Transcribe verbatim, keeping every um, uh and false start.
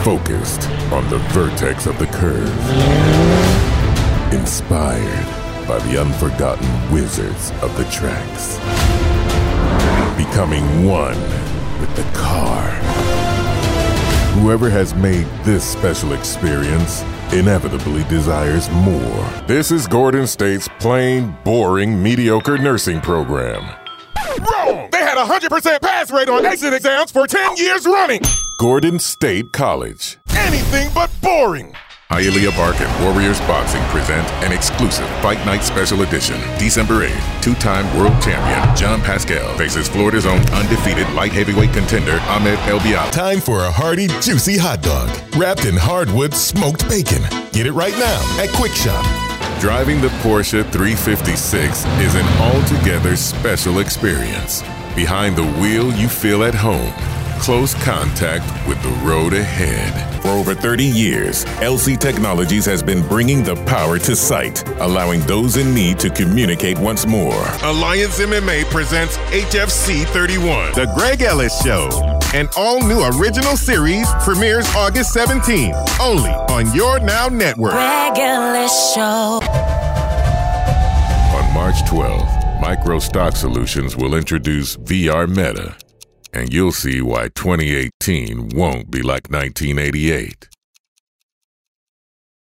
focused on the vertex of the curve. Inspired by the unforgotten wizards of the tracks. Becoming one with the car. Whoever has made this special experience inevitably desires more. This is Gordon State's plain, boring, mediocre nursing program. Wrong! They had a one hundred percent pass rate on exit exams for ten years running! Gordon State College. Anything but boring! Hialeah Bark and Warriors Boxing present an exclusive Fight Night Special Edition. December eighth, two-time world champion John Pascal faces Florida's own undefeated light heavyweight contender Ahmed El Biala. Time for a hearty, juicy hot dog wrapped in hardwood smoked bacon. Get it right now at Quick Shop. Driving the Porsche three fifty-six is an altogether special experience. Behind the wheel, you feel at home. Close contact with the road ahead. For over thirty years, L C Technologies has been bringing the power to sight, allowing those in need to communicate once more. Alliance M M A presents H F C thirty-one, The Greg Ellis Show. An all-new original series premieres August seventeenth, only on Your Now Network. Greg Ellis Show. On March twelfth, Micro Stock Solutions will introduce V R Meta. And you'll see why twenty eighteen won't be like nineteen eighty-eight.